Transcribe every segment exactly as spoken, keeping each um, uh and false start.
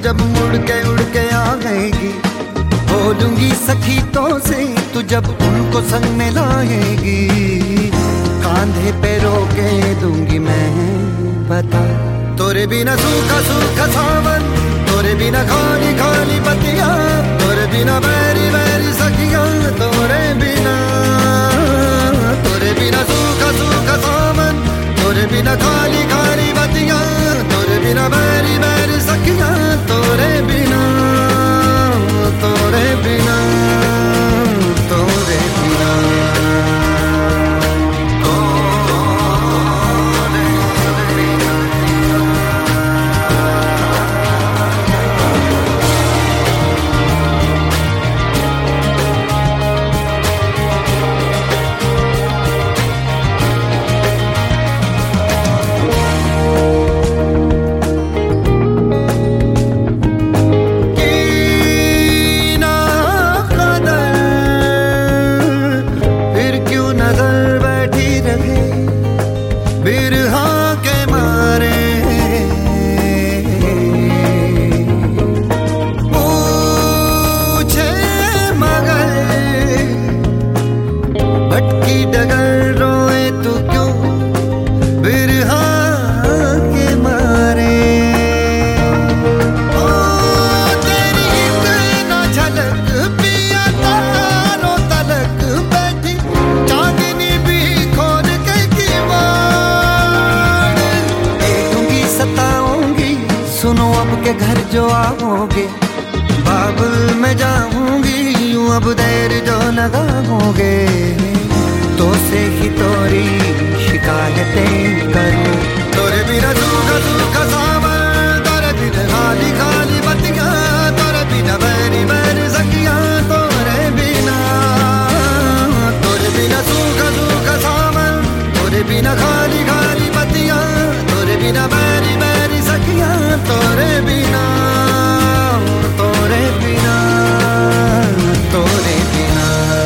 जब मुड़ के उड़ के आएगी, बोलूंगी सखी तो से तू जब उनको संग में लाएगी। कांधे पे रोके दूंगी मैं, बता तोरे बिना सूखा सूखा सावन, तोरे बिना खाली खाली पतिया, तोरे बिना बैरी बैरी सखिया, तोरे बिना तोरे बिना सूखा सूखा सावन, तोरे बिना खाली खाली पतिया, तोरे बिना बैरी बैरी सखिया, तोरे बिना तोरे बिना तोरे बिना के घर जो आओगे, बाबुल में जाऊंगी यूं अब देर जो लगाओगे, तो से ही तोरी शिकायतें करूं। तोरे बिना सूखा सूखा सावन, तोरे बिना खाली खाली बत्तियां, तोरे बिना बैरी बैरी सखियां, तोरे बिना तोरे बिना सूखा सूखा सावन, तोरे बिना खाली खाली बत्तियां, तोरे बिना बैरी बैरी सखियां, तोरे बिना तोरे बिना तोरे बिना।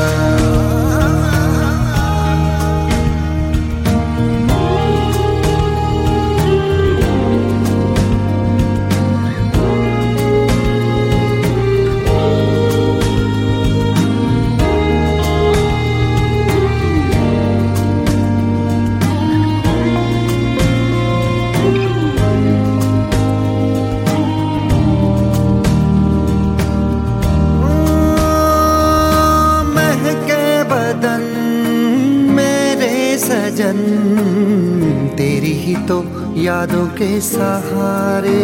सजन तेरी ही तो यादों के सहारे,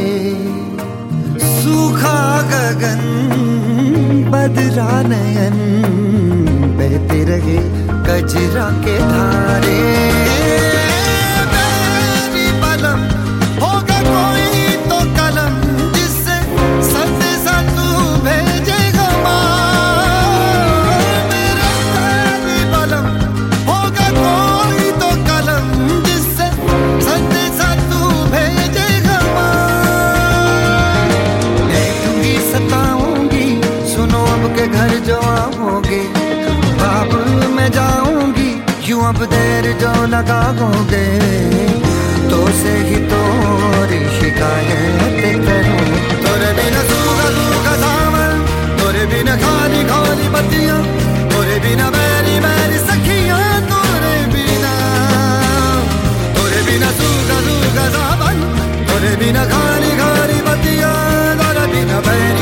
सूखा गगन बदरा नयन, बहते रहे कजरा के धारे। मेरी बलम होगा कोई तो कलम, जिससे संदेशा तू भेजेगा माँ। मेरी बलम होगा कोई तो कलम, जिससे संदेशा तू भेजेगा माँ। देखूंगी सताऊंगी सुनो अब के घर जो आओगे, बाबुल में जाऊंगी यूं अब देर जो लगाओगे, तो से ही तोरी शिकायत करूं। तोरे बिना सूखा सूखा सावन, तोरे बिना खाली खाली बत्तियां, तोरे बिना बैरी बैरी सखियां, तोरे बिना तोरे बिना सूखा सूखा सावन, तोरे बिना खाली खाली बत्तियां, तोरे बिना बैरी